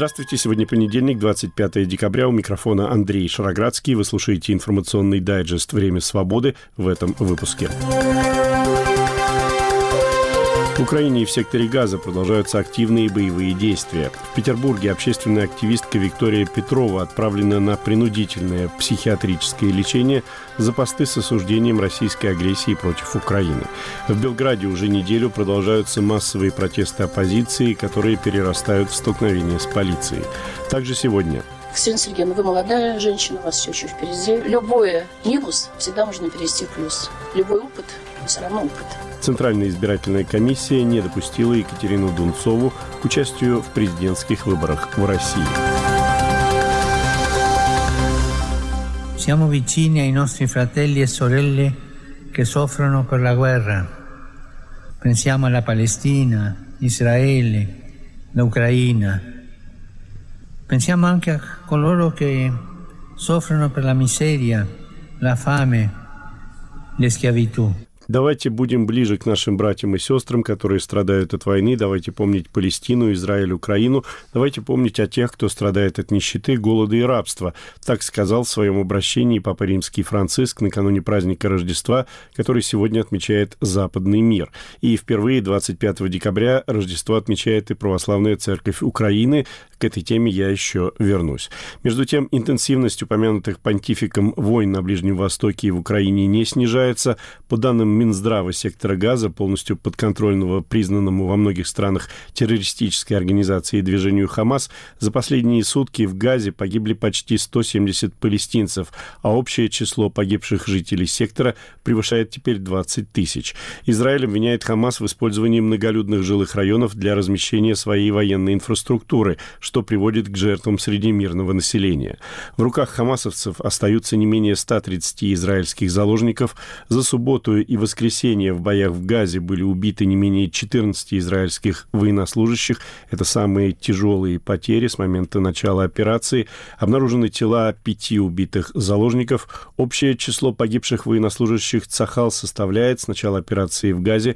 Здравствуйте, сегодня понедельник, 25 декабря, у микрофона Андрей Шароградский. Вы слушаете информационный дайджест «Время свободы» в этом выпуске. В Украине и в секторе Газа продолжаются активные боевые действия. В Петербурге общественная активистка Виктория Петрова отправлена на принудительное психиатрическое лечение за посты с осуждением российской агрессии против Украины. В Белграде уже неделю продолжаются массовые протесты оппозиции, которые перерастают в столкновения с полицией. Также сегодня... Ксения Сергеевна, вы молодая женщина, у вас все еще впереди. Любой минус всегда можно перевести в плюс. Любой опыт все равно опыт. Центральная избирательная комиссия не допустила Екатерину Дунцову к участию в президентских выборах в России. Siamo vicini ai nostri fratelli e sorelle che soffrono per la guerra. Pensiamo alla Palestina, Israele, l'Ucraina. Pensiamo anche a coloro che soffrono per la miseria, la fame, la schiavitù. Давайте будем ближе к нашим братьям и сестрам, которые страдают от войны. Давайте помнить Палестину, Израиль, Украину. Давайте помнить о тех, кто страдает от нищеты, голода и рабства. Так сказал в своем обращении Папа Римский Франциск накануне праздника Рождества, который сегодня отмечает Западный мир. И впервые 25 декабря Рождество отмечает и Православная Церковь Украины. К этой теме я еще вернусь. Между тем, интенсивность упомянутых понтификом войн на Ближнем Востоке и в Украине не снижается. По данным Минздрава сектора Газа, полностью подконтрольного признанному во многих странах террористической организации и движению Хамас, за последние сутки в Газе погибли почти 170 палестинцев, а общее число погибших жителей сектора превышает теперь 20 тысяч. Израиль обвиняет Хамас в использовании многолюдных жилых районов для размещения своей военной инфраструктуры, что приводит к жертвам среди мирного населения. В руках хамасовцев остаются не менее 130 израильских заложников. За субботу и воскресенье в боях в Газе были убиты не менее 14 израильских военнослужащих. Это самые тяжелые потери с момента начала операции. Обнаружены тела 5 убитых заложников. Общее число погибших военнослужащих Цахал составляет с начала операции в Газе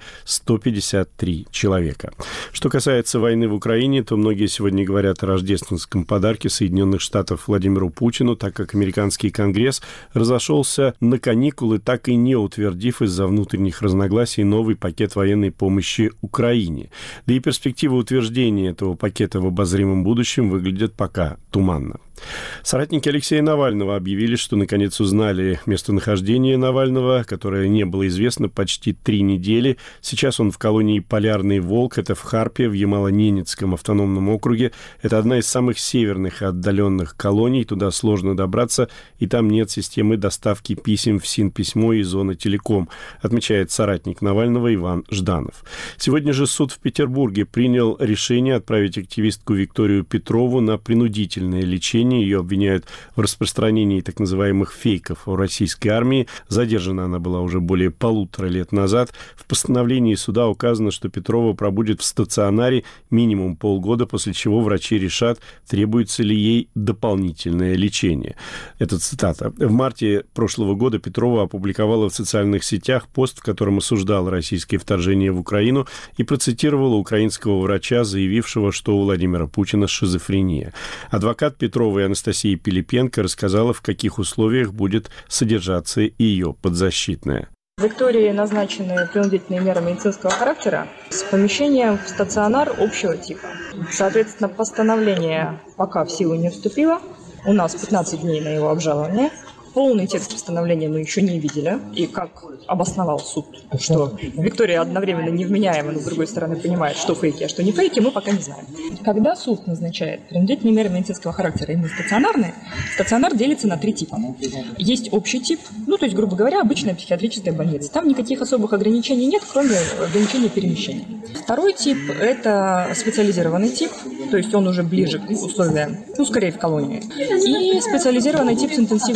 153 человека. Что касается войны в Украине, то многие сегодня говорят о рождественском подарке Соединенных Штатов Владимиру Путину, так как американский Конгресс разошелся на каникулы, так и не утвердив из-за внутренних разногласий новый пакет военной помощи Украине. Да и перспективы утверждения этого пакета в обозримом будущем выглядят пока туманно. Соратники Алексея Навального объявили, что наконец узнали местонахождение Навального, которое не было известно почти 3 недели. Сейчас он в колонии «Полярный волк», это в Харпе, в Ямало-Ненецком автономном округе. Это одна из самых северных и отдаленных колоний, туда сложно добраться, и там нет системы доставки писем в Синписьмо и Зона Телеком, отмечает соратник Навального Иван Жданов. Сегодня же суд в Петербурге принял решение отправить активистку Викторию Петрову на принудительное лечение. Ее обвиняют в распространении так называемых фейков о российской армии. Задержана она была уже более 1,5 лета назад. В постановлении суда указано, что Петрова пробудет в стационаре минимум полгода, после чего врачи решат, требуется ли ей дополнительное лечение. Это цитата. В марте прошлого года Петрова опубликовала в социальных сетях пост, в котором осуждала российское вторжение в Украину и процитировала украинского врача, заявившего, что у Владимира Путина шизофрения. Адвокат Петровой Анастасия Пилипенко рассказала, в каких условиях будет содержаться ее подзащитная. Виктории назначены принудительные меры медицинского характера с помещением в стационар общего типа. Соответственно, постановление пока в силу не вступило. У нас 15 дней на его обжалование. Полный текст постановления мы еще не видели. И как обосновал суд, что Виктория одновременно невменяема, но с другой стороны понимает, что фейки, а что не фейки, мы пока не знаем. Когда суд назначает принудительные меры медицинского характера, именно стационарные, стационар делится на 3 типа. Есть общий тип, то есть, грубо говоря, обычная психиатрическая больница. Там никаких особых ограничений нет, кроме ограничения перемещения. Второй тип – это специализированный тип, то есть он уже ближе к условиям, скорее в колонии. И специализированный тип с интенсивным наблюдением,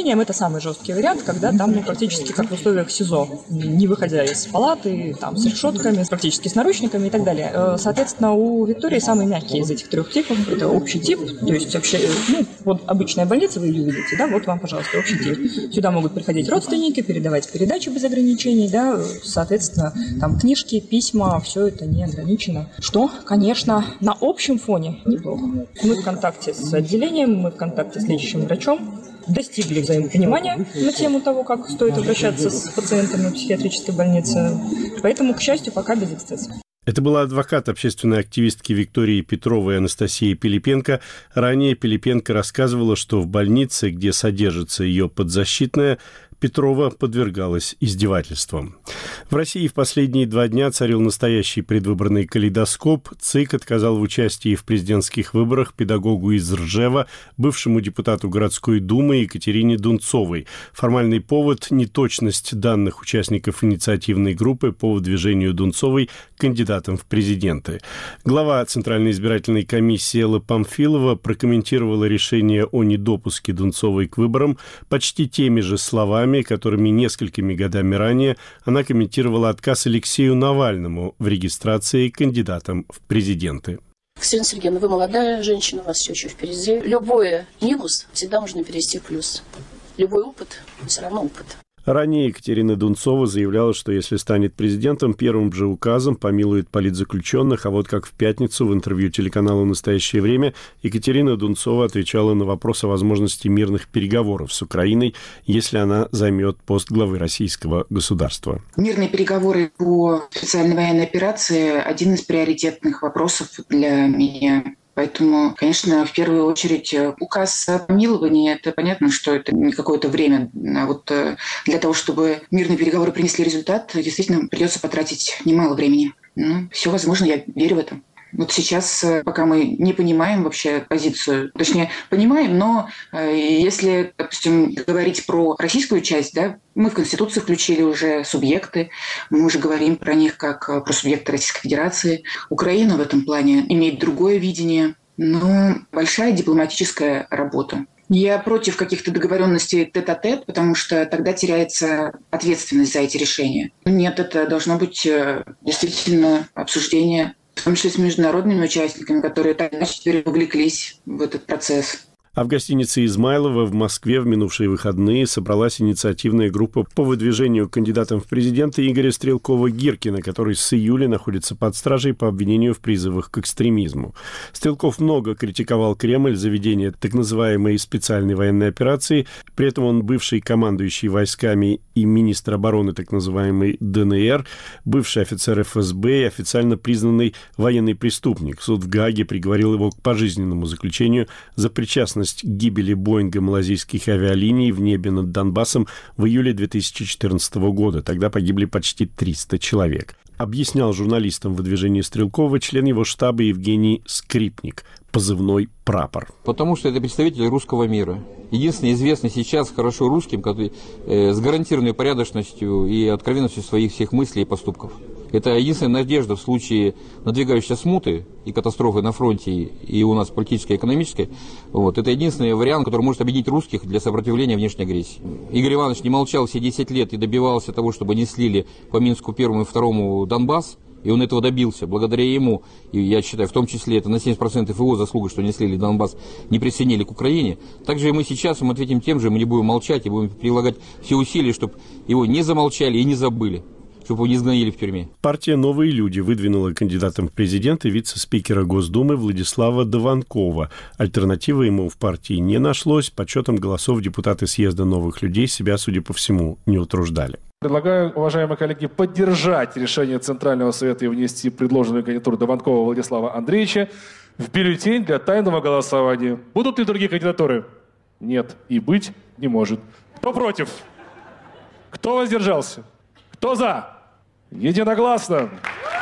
отделением это самый жесткий вариант, когда там практически как в условиях СИЗО, не выходя из палаты, там с решетками, практически с наручниками и так далее. Соответственно, у Виктории самый мягкий из этих 3 типов. Это общий тип, то есть вообще, вот обычная больница, вы ее видите, да, вот вам, пожалуйста, общий тип. Сюда могут приходить родственники, передавать передачи без ограничений, да, соответственно, там книжки, письма, все это не ограничено. Что, конечно, на общем фоне неплохо. Мы в контакте с отделением, мы в контакте с лечащим врачом, достигли взаимопонимания на тему того, как стоит обращаться с пациентами в психиатрической больнице. Поэтому, к счастью, пока без эксцессов. Это была адвокат общественной активистки Виктории Петровой Анастасия Пилипенко. Ранее Пилипенко рассказывала, что в больнице, где содержится ее подзащитная, Петрова подвергалась издевательствам. В России в последние 2 дня царил настоящий предвыборный калейдоскоп. ЦИК отказал в участии в президентских выборах педагогу из Ржева, бывшему депутату городской думы Екатерине Дунцовой. Формальный повод – неточность данных участников инициативной группы по выдвижению Дунцовой кандидатом в президенты. Глава Центральной избирательной комиссии Элла Памфилова прокомментировала решение о недопуске Дунцовой к выборам почти теми же словами, которыми несколькими годами ранее она комментировала отказ Алексею Навальному в регистрации кандидатом в президенты. Ксения Сергеевна, вы молодая женщина, у вас все еще впереди. Любой минус всегда можно перевести в плюс. Любой опыт все равно опыт. Ранее Екатерина Дунцова заявляла, что если станет президентом, первым же указом помилует политзаключенных, а вот как в пятницу в интервью телеканалу «Настоящее время» Екатерина Дунцова отвечала на вопрос о возможности мирных переговоров с Украиной, если она займет пост главы российского государства. Мирные переговоры по специальной военной операции – один из приоритетных вопросов для меня. Поэтому, конечно, в первую очередь указ о помиловании, это понятно, что это не какое-то время. А вот для того, чтобы мирные переговоры принесли результат, действительно придется потратить немало времени. Все возможно, я верю в это. Вот сейчас, пока мы не понимаем вообще позицию, точнее, понимаем, но если, допустим, говорить про российскую часть, да, мы в Конституцию включили уже субъекты, мы уже говорим про них как про субъекты Российской Федерации. Украина в этом плане имеет другое видение, но большая дипломатическая работа. Я против каких-то договоренностей тет-а-тет, потому что тогда теряется ответственность за эти решения. Нет, это должно быть действительно обсуждение, в том числе с международными участниками, которые так иначе теперь увлеклись в этот процесс. А в гостинице «Измайлово» в Москве в минувшие выходные собралась инициативная группа по выдвижению кандидатом в президенты Игоря Стрелкова-Гиркина, который с июля находится под стражей по обвинению в призывах к экстремизму. Стрелков много критиковал Кремль за ведение так называемой специальной военной операции. При этом он бывший командующий войсками и министр обороны так называемой ДНР, бывший офицер ФСБ и официально признанный военный преступник. Суд в Гааге приговорил его к пожизненному заключению за причастность к гибели Боинга малазийских авиалиний в небе над Донбассом в июле 2014 года. Тогда погибли почти 300 человек. Объяснял журналистам выдвижение Стрелкова член его штаба Евгений Скрипник, позывной «Прапор». Потому что это представитель русского мира. Единственный известный сейчас хорошо русским, который с гарантированной порядочностью и откровенностью своих всех мыслей и поступков. Это единственная надежда в случае надвигающейся смуты и катастрофы на фронте, и у нас политической и экономической. Вот. Это единственный вариант, который может объединить русских для сопротивления внешней агрессии. Игорь Иванович не молчал все 10 лет и добивался того, чтобы не слили по Минску 1 и 2 Донбасс. И он этого добился. Благодаря ему, и я считаю, в том числе это на 70% его заслуга, что не слили Донбасс, не присоединили к Украине. Также и мы сейчас мы ответим тем же, мы не будем молчать и будем прилагать все усилия, чтобы его не замолчали и не забыли, чтобы его не сгноили в тюрьме. Партия «Новые люди» выдвинула кандидатом в президенты вице-спикера Госдумы Владислава Дованкова. Альтернативы ему в партии не нашлось. Подсчетом голосов депутаты съезда «Новых людей» себя, судя по всему, не утруждали. Предлагаю, уважаемые коллеги, поддержать решение Центрального совета и внести предложенную кандидатуру Дованкова Владислава Андреевича в бюллетень для тайного голосования. Будут ли другие кандидатуры? Нет. И быть не может. Кто против? Кто воздержался? Кто за? Единогласно.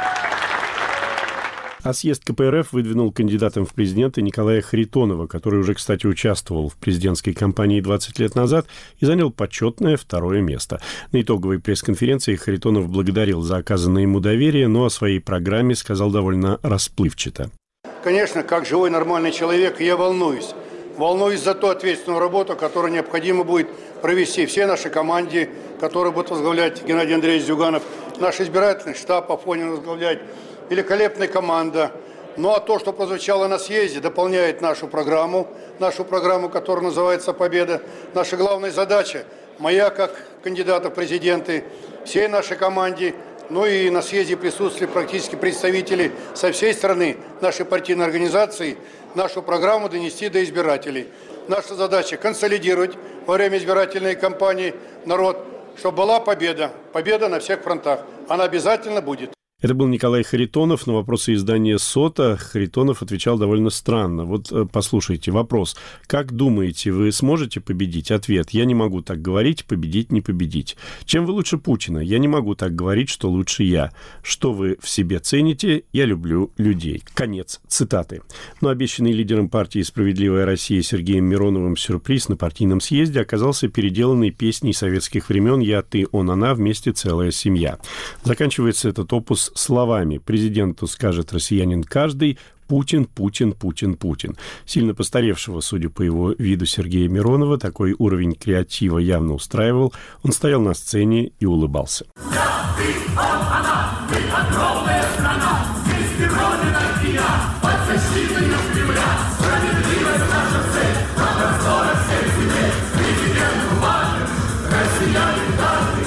А съезд КПРФ выдвинул кандидатом в президенты Николая Харитонова, который уже, кстати, участвовал в президентской кампании 20 лет назад и занял почетное 2-е место. На итоговой пресс-конференции Харитонов благодарил за оказанное ему доверие, но о своей программе сказал довольно расплывчато. Конечно, как живой нормальный человек, я волнуюсь волнуюсь за ту ответственную работу, которую необходимо будет провести всей нашей команде, которую будет возглавлять Геннадий Андреевич Зюганов, наш избирательный штаб Афонин возглавлять, великолепная команда. Ну а то, что прозвучало на съезде, дополняет нашу программу, которая называется «Победа». Наша главная задача, моя как кандидата в президенты, всей нашей команде, ну и на съезде присутствовали практически представители со всей страны нашей партийной организации, нашу программу донести до избирателей. Наша задача консолидировать во время избирательной кампании народ, чтобы была победа на всех фронтах. Она обязательно будет. Это был Николай Харитонов. На вопросы издания «Сота» Харитонов отвечал довольно странно. Вот послушайте, вопрос. Как думаете, вы сможете победить? Ответ. Я не могу так говорить, победить не победить. Чем вы лучше Путина? Я не могу так говорить, что лучше я. Что вы в себе цените? Я люблю людей. Конец цитаты. Но обещанный лидером партии «Справедливая Россия» Сергеем Мироновым сюрприз на партийном съезде оказался переделанной песней советских времен «Я, ты, он, она, вместе целая семья». Заканчивается этот опус словами: президенту скажет россиянин каждый: Путин, Путин, Путин, Путин. Сильно постаревшего, судя по его виду, Сергея Миронова, такой уровень креатива явно устраивал. Он стоял на сцене и улыбался. Я, ты, он, она, мы огромная страна, здесь Родина и я, под защитой Кремля, справедливость наша цель, на просторах всех земель, президент важен, россиянин каждый.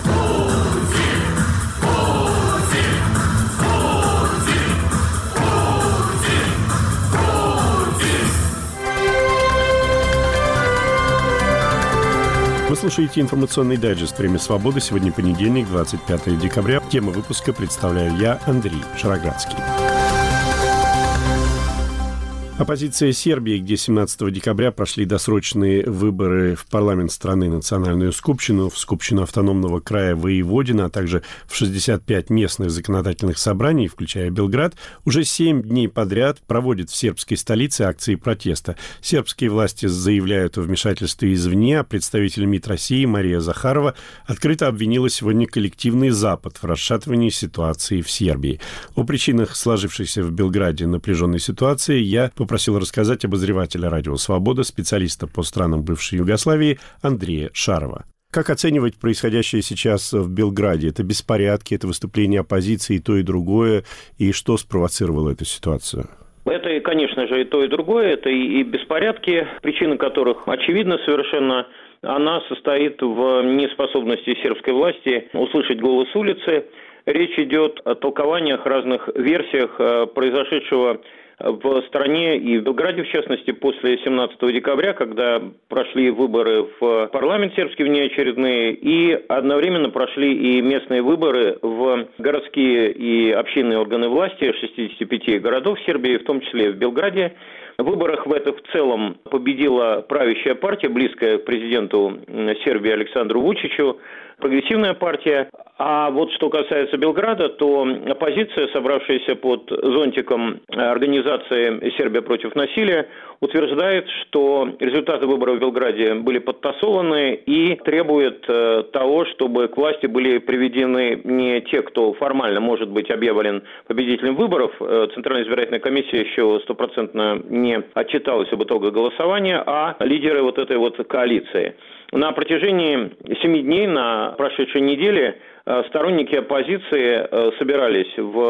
Вы слушаете информационный дайджест «Время свободы». Сегодня понедельник, 25 декабря. Тему выпуска представляю я, Андрей Шароградский. Оппозиция Сербии, где 17 декабря прошли досрочные выборы в парламент страны, Национальную скупщину, в скупщину автономного края Воеводина, а также в 65 местных законодательных собраний, включая Белград, уже 7 дней подряд проводит в сербской столице акции протеста. Сербские власти заявляют о вмешательстве извне, а представитель МИД России Мария Захарова открыто обвинила сегодня коллективный Запад в расшатывании ситуации в Сербии. О причинах сложившейся в Белграде напряженной ситуации я попросил рассказать обозревателя «Радио Свобода», специалиста по странам бывшей Югославии Андрея Шарова. Как оценивать происходящее сейчас в Белграде? Это беспорядки, это выступление оппозиции, и то, и другое, и что спровоцировало эту ситуацию? Это, конечно же, и то, и другое. Это и беспорядки, причина которых очевидна совершенно. Она состоит в неспособности сербской власти услышать голос улицы. Речь идет о толкованиях, разных версиях произошедшего в стране и в Белграде, в частности, после 17 декабря, когда прошли выборы в парламент сербский внеочередные, и одновременно прошли и местные выборы в городские и общинные органы власти 65 городов Сербии, в том числе в Белграде. В выборах в целом победила правящая партия, близкая к президенту Сербии Александру Вучичу, прогрессивная партия. А вот что касается Белграда, то оппозиция, собравшаяся под зонтиком организации «Сербия против насилия», утверждает, что результаты выборов в Белграде были подтасованы и требует того, чтобы к власти были приведены не те, кто формально может быть объявлен победителем выборов. Центральная избирательная комиссия еще стопроцентно не отчиталась об итогах голосования, а лидеры вот этой вот коалиции. На протяжении 7 дней на прошедшей неделе сторонники оппозиции собирались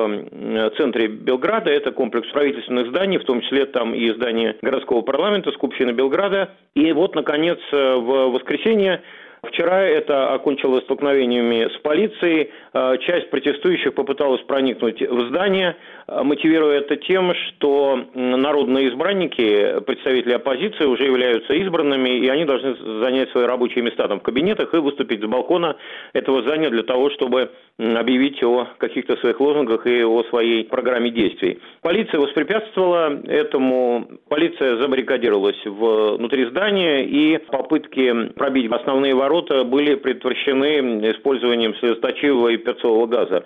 в центре Белграда. Это комплекс правительственных зданий, в том числе там и здание городского парламента, скупщины Белграда. И вот, наконец, в воскресенье, вчера это окончилось столкновениями с полицией. Часть протестующих попыталась проникнуть в здание, мотивируя это тем, что народные избранники, представители оппозиции, уже являются избранными, и они должны занять свои рабочие места там в кабинетах и выступить с балкона этого здания для того, чтобы объявить о каких-то своих лозунгах и о своей программе действий. Полиция воспрепятствовала этому, полиция забаррикадировалась внутри здания, и попытки пробить основные ворота были предотвращены использованием слезоточивого и перцового газа.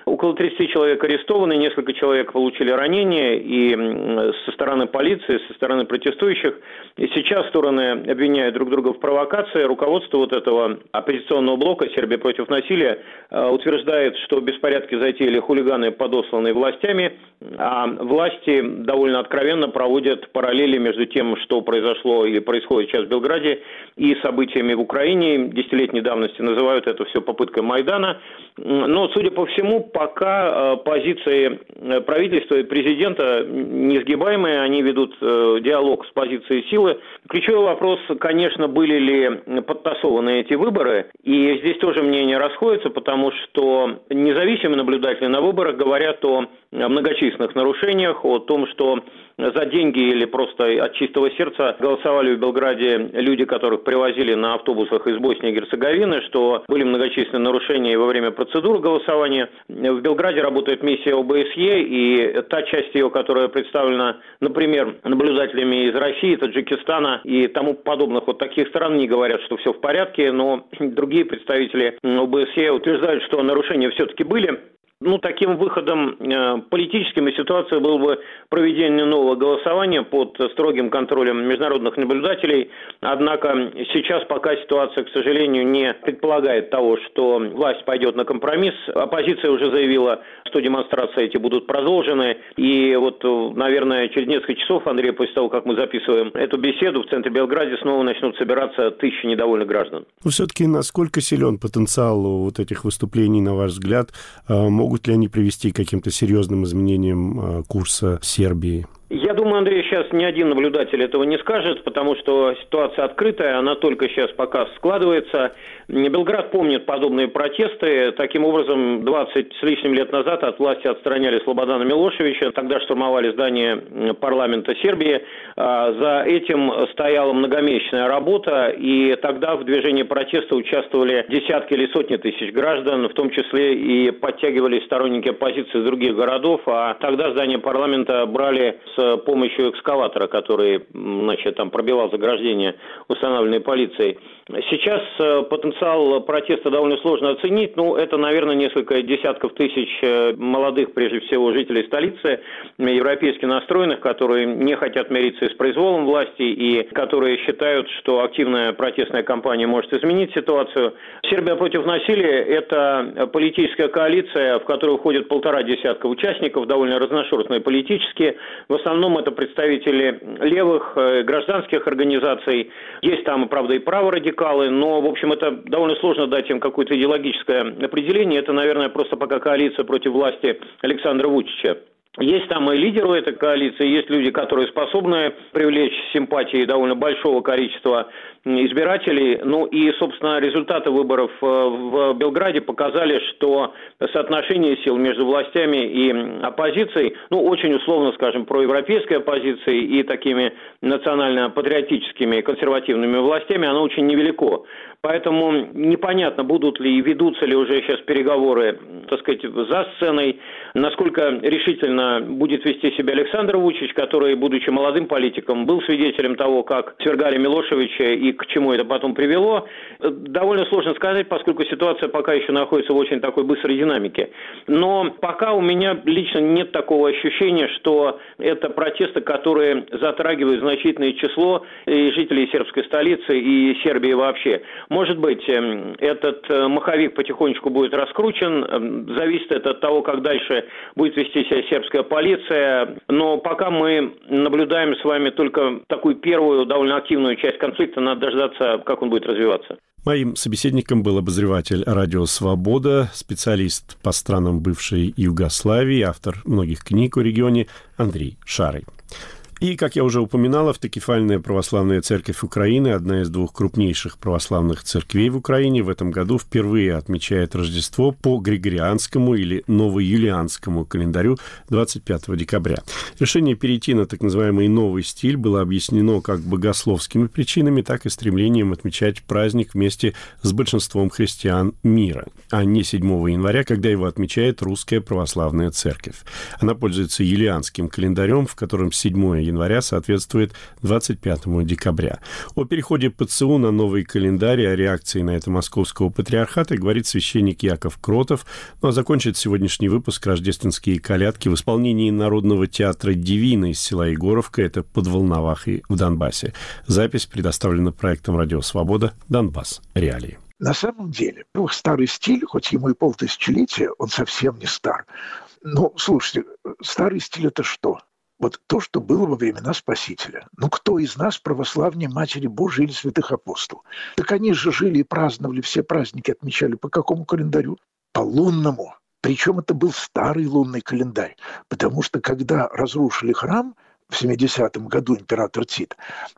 Около 30 человек арестованы, несколько человек получили ранения и со стороны полиции, со стороны протестующих. И сейчас стороны обвиняют друг друга в провокации. Руководство вот этого оппозиционного блока «Сербия против насилия» утверждает, что беспорядки затеяли хулиганы, подосланные властями, а власти довольно откровенно проводят параллели между тем, что произошло или происходит сейчас в Белграде, и событиями в Украине. Десятилетней давности называют это все попыткой Майдана. Но, судя по всему, пока позиции правительства и президента несгибаемые, они ведут диалог с позицией силы. Ключевой вопрос, конечно, были ли подтасованы эти выборы, и здесь тоже мнения расходятся, потому что независимые наблюдатели на выборах говорят о многочисленных нарушениях, о том, что за деньги или просто от чистого сердца голосовали в Белграде люди, которых привозили на автобусах из Боснии и Герцеговины, что были многочисленные нарушения во время процедуры голосования. В Белграде работает миссия ОБСЕ, и та часть ее, которая представлена, например, наблюдателями из России, Таджикистана и тому подобных вот таких стран, не говорят, что все в порядке, но другие представители ОБСЕ утверждают, что нарушения все-таки были. Таким выходом политическим из ситуации было бы проведение нового голосования под строгим контролем международных наблюдателей. Однако сейчас пока ситуация, к сожалению, не предполагает того, что власть пойдет на компромисс. Оппозиция уже заявила, что демонстрации эти будут продолжены. И вот, наверное, через несколько часов, Андрей, после того, как мы записываем эту беседу, в центре Белграда снова начнут собираться тысячи недовольных граждан. Но все-таки насколько силен потенциал вот этих выступлений, на ваш взгляд? Могут ли они привести к каким-то серьезным изменениям курса Сербии? Я думаю, Андрей, сейчас ни один наблюдатель этого не скажет, потому что ситуация открытая, она только сейчас пока складывается. Белград помнит подобные протесты. Таким образом, 20 с лишним лет назад от власти отстраняли Слободана Милошевича. Тогда штурмовали здание парламента Сербии. За этим стояла многомесячная работа, и тогда в движении протеста участвовали десятки или сотни тысяч граждан, в том числе и подтягивались сторонники оппозиции из других городов. А тогда здание парламента брали с помощью экскаватора, который, там пробивал заграждения, установленные полицией. Сейчас потенциал протеста довольно сложно оценить. Это, наверное, несколько десятков тысяч молодых, прежде всего, жителей столицы, европейски настроенных, которые не хотят мириться с произволом власти и которые считают, что активная протестная кампания может изменить ситуацию. «Сербия против насилия» – это политическая коалиция, в которую входит 1,5 десятка участников, довольно разношерстные политические. В основном это представители левых, гражданских организаций. Есть там, правда, и праворадикалы, но, в общем, это довольно сложно дать им какое-то идеологическое определение. Это, наверное, просто пока коалиция против власти Александра Вучича. Есть там и лидеры этой коалиции, есть люди, которые способны привлечь симпатии довольно большого количества избирателей. И, собственно, результаты выборов в Белграде показали, что соотношение сил между властями и оппозицией, очень условно, скажем, проевропейской оппозицией и такими национально-патриотическими консервативными властями, оно очень невелико. Поэтому непонятно, будут ли и ведутся ли уже сейчас переговоры, за сценой, насколько решительно будет вести себя Александр Вучич, который, будучи молодым политиком, был свидетелем того, как свергали Милошевича и к чему это потом привело. Довольно сложно сказать, поскольку ситуация пока еще находится в очень такой быстрой динамике. Но пока у меня лично нет такого ощущения, что это протесты, которые затрагивают значительное число и жителей сербской столицы и Сербии вообще. Может быть, этот маховик потихонечку будет раскручен, зависит это от того, как дальше будет вести себя сербская полиция, но пока мы наблюдаем с вами только такую первую довольно активную часть конфликта, надо дождаться, как он будет развиваться. Моим собеседником был обозреватель «Радио Свобода», специалист по странам бывшей Югославии, автор многих книг о регионе Андрей Шарый. И, как я уже упоминал, Автокефальная православная церковь Украины, одна из двух крупнейших православных церквей в Украине, в этом году впервые отмечает Рождество по Григорианскому или Новоюлианскому календарю 25 декабря. Решение перейти на так называемый новый стиль было объяснено как богословскими причинами, так и стремлением отмечать праздник вместе с большинством христиан мира, а не 7 января, когда его отмечает Русская православная церковь. Она пользуется юлианским календарем, в котором 7 января соответствует 25 декабря. О переходе ПЦУ на новый календарь и о реакции на это Московского патриархата говорит священник Яков Кротов. Ну а закончит сегодняшний выпуск «Рождественские колядки» в исполнении Народного театра «Дивина» из села Егоровка, это под Волновахой в Донбассе. Запись предоставлена проектом «Радио Свобода. Донбасс. Реалии». На самом деле, старый стиль, хоть ему и полтысячелетия, он совсем не стар. Но, слушайте, старый стиль – это что? Вот то, что было во времена Спасителя. Ну, кто из нас православнее Матери Божией или святых апостолов? Так они же жили и праздновали, все праздники отмечали по какому календарю? По лунному. Причем это был старый лунный календарь. Потому что, когда разрушили храм в 70-м году император Тит,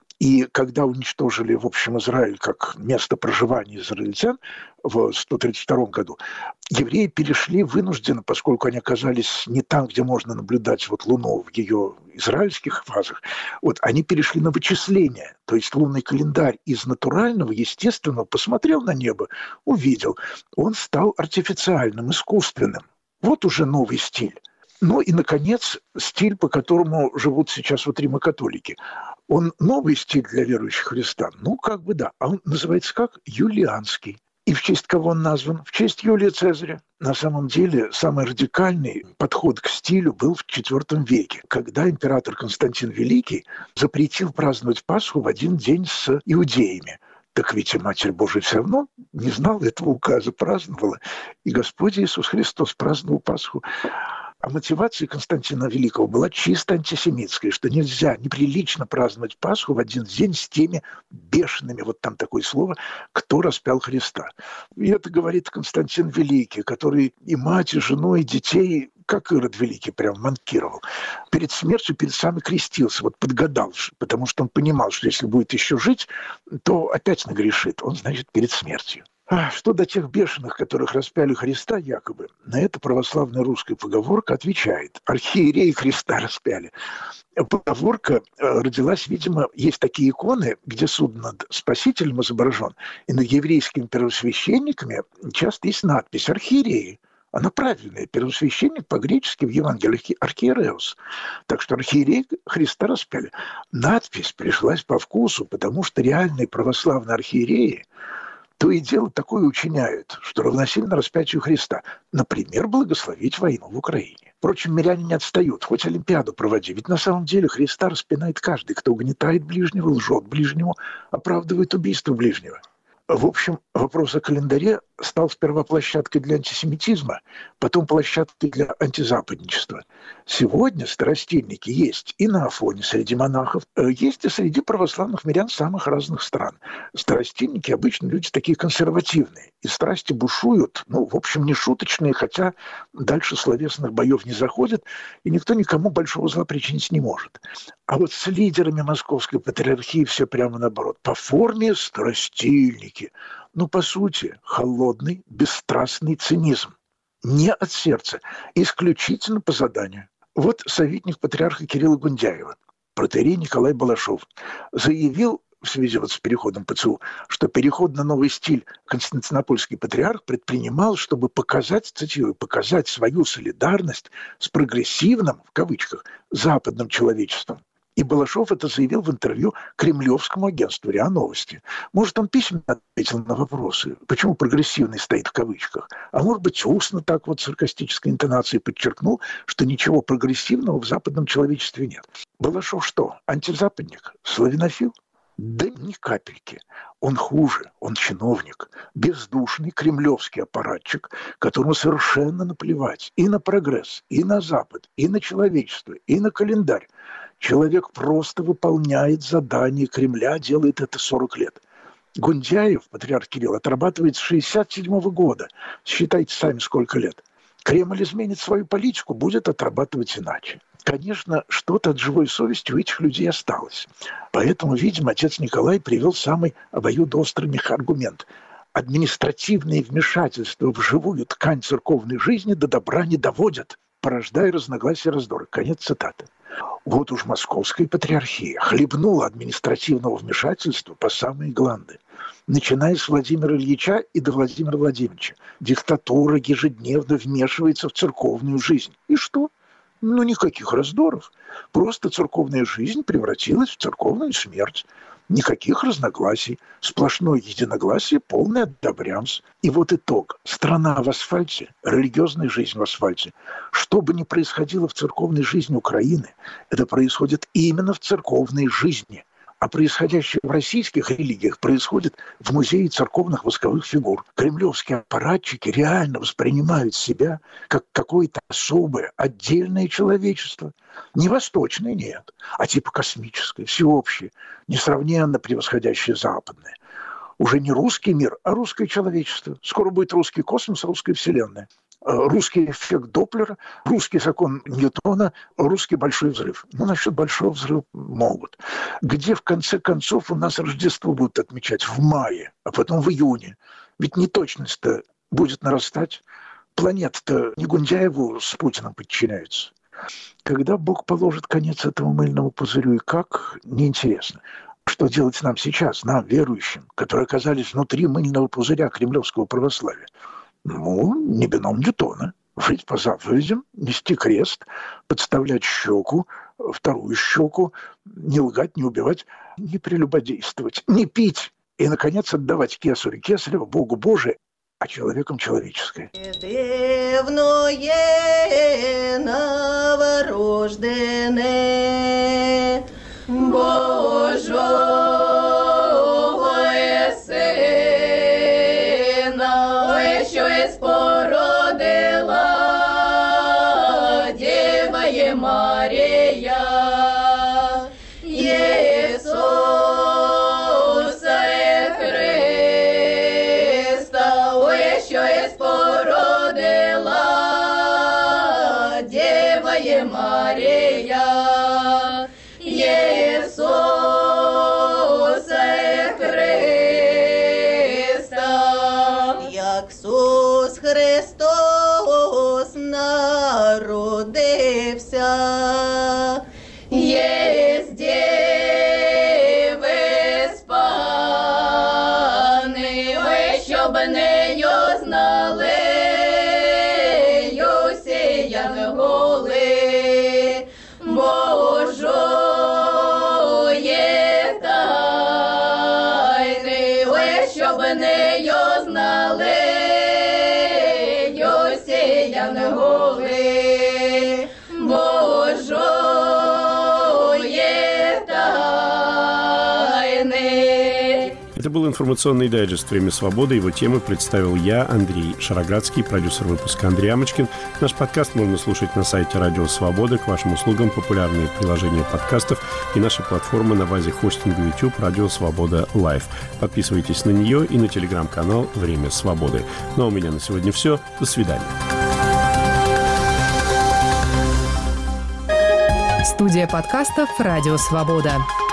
и когда уничтожили, в общем, Израиль как место проживания израильтян в 132 году, евреи перешли вынужденно, поскольку они оказались не там, где можно наблюдать вот Луну в ее израильских фазах, вот они перешли на вычисление. То есть лунный календарь из натурального, естественного, посмотрел на небо, увидел. Он стал артифициальным, искусственным. Вот уже новый стиль. Ну и, наконец, стиль, по которому живут сейчас вот римокатолики. Он новый стиль для верующих в Христа? Ну, как бы да. А он называется как? Юлианский. И в честь кого он назван? В честь Юлия Цезаря. На самом деле, самый радикальный подход к стилю был в IV веке, когда император Константин Великий запретил праздновать Пасху в один день с иудеями. Так ведь и Матерь Божия все равно не знала этого указа, праздновала. И Господь Иисус Христос праздновал Пасху. А мотивация Константина Великого была чисто антисемитская, что нельзя, неприлично праздновать Пасху в один день с теми бешеными, вот там такое слово, кто распял Христа. И это говорит Константин Великий, который и мать, и жену, и детей, как Ирод Великий, прям манкировал. Перед смертью, перед самым крестился, вот подгадал, потому что он понимал, что если будет еще жить, то опять нагрешит. Он, значит, перед смертью. Что до тех бешеных, которых распяли Христа якобы, на это православная русская поговорка отвечает. Архиереи Христа распяли. Поговорка родилась, видимо, есть такие иконы, где суд над Спасителем изображен, и над еврейскими первосвященниками часто есть надпись «Архиереи». Она правильная. Первосвященник по-гречески в Евангелии архиереус. Так что архиереи Христа распяли. Надпись пришлась по вкусу, потому что реальные православные архиереи то и дело такое учиняют, что равносильно распятию Христа. Например, благословить войну в Украине. Впрочем, миряне не отстают, хоть Олимпиаду проводи. Ведь на самом деле Христа распинает каждый, кто угнетает ближнего, лжет ближнему, оправдывает убийство ближнего. В общем, вопрос о календаре стал сперва площадкой для антисемитизма, потом площадкой для антизападничества. Сегодня старостильники есть и на Афоне среди монахов, есть и среди православных мирян самых разных стран. Старостильники обычно люди такие консервативные, и страсти бушуют, ну, в общем, не шуточные, хотя дальше словесных боев не заходят, и никто никому большого зла причинить не может. А вот с лидерами Московской патриархии все прямо наоборот. По форме старостильники. Ну, по сути, холодный, бесстрастный цинизм. Не от сердца, исключительно по заданию. Вот советник патриарха Кирилла Гундяева, протоиерей Николай Балашов, заявил в связи вот с переходом ПЦУ, что переход на новый стиль константинопольский патриарх предпринимал, чтобы показать, цитирую, показать свою солидарность с прогрессивным, в кавычках, западным человечеством. И Балашов это заявил в интервью кремлевскому агентству РИА Новости. Может, он письменно ответил на вопросы, почему прогрессивный стоит в кавычках, а может быть, устно так вот саркастической интонацией подчеркнул, что ничего прогрессивного в западном человечестве нет. Балашов что, антизападник, славянофил? Да ни капельки. Он хуже, он чиновник, бездушный кремлевский аппаратчик, которому совершенно наплевать и на прогресс, и на Запад, и на человечество, и на календарь. Человек просто выполняет задание Кремля, делает это 40 лет. Гундяев, патриарх Кирилл, отрабатывает с 1967 года. Считайте сами, сколько лет. Кремль изменит свою политику, будет отрабатывать иначе. Конечно, что-то от живой совести у этих людей осталось. Поэтому, видимо, отец Николай привел самый обоюдоострый аргумент. Административные вмешательства в живую ткань церковной жизни до добра не доводят, порождая разногласия и раздоры. Конец цитаты. Вот уж Московская патриархия хлебнула административного вмешательства по самые гланды. Начиная с Владимира Ильича и до Владимира Владимировича. Диктатура ежедневно вмешивается в церковную жизнь. И что? Ну, никаких раздоров. Просто церковная жизнь превратилась в церковную смерть. Никаких разногласий. Сплошное единогласие, полное одобрямс. И вот итог. Страна в асфальте, религиозная жизнь в асфальте. Что бы ни происходило в церковной жизни Украины, это происходит именно в церковной жизни. А происходящее в российских религиях происходит в музее церковных восковых фигур. Кремлевские аппаратчики реально воспринимают себя как какое-то особое, отдельное человечество. Не восточное, нет, а типа космическое, всеобщее, несравненно превосходящее западное. Уже не русский мир, а русское человечество. Скоро будет русский космос, русская вселенная. Русский эффект Доплера, русский закон Ньютона, русский большой взрыв. Ну, насчет большого взрыва могут. Где, в конце концов, у нас Рождество будут отмечать в мае, а потом в июне. Ведь неточность-то будет нарастать. Планета-то не Гундяеву с Путиным подчиняется. Когда Бог положит конец этому мыльному пузырю и как, неинтересно. Что делать нам сейчас, нам, верующим, которые оказались внутри мыльного пузыря кремлевского православия? Ну, не бином Ньютона. Жить по заповедям, нести крест, подставлять щеку, вторую щеку, не лгать, не убивать, не прелюбодействовать, не пить и, наконец, отдавать кесарю кесарева, Богу Божие, а человеком человеческое. Дивное новорождене Божого Сина, що спородила Діва є Марія, Єсуса Христа, ой, що спородила Діва є Марія, Ісус Христос народився, єсть діви спани, ой, щоб нею знали юсіян голи, Божої тайни, ой, щоб нею знали голи Божої тайны. Это был информационный дайджест «Время свободы». Его темы представил я, Андрей Шароградский, продюсер выпуска Андрей Амочкин. Наш подкаст можно слушать на сайте Радио Свобода. К вашим услугам популярные приложения подкастов и наша платформа на базе хостинга YouTube «Радио Свобода Лайв». Подписывайтесь на нее и на телеграм-канал «Время свободы». Ну а у меня на сегодня все. До свидания. Студия подкастов «Радио Свобода».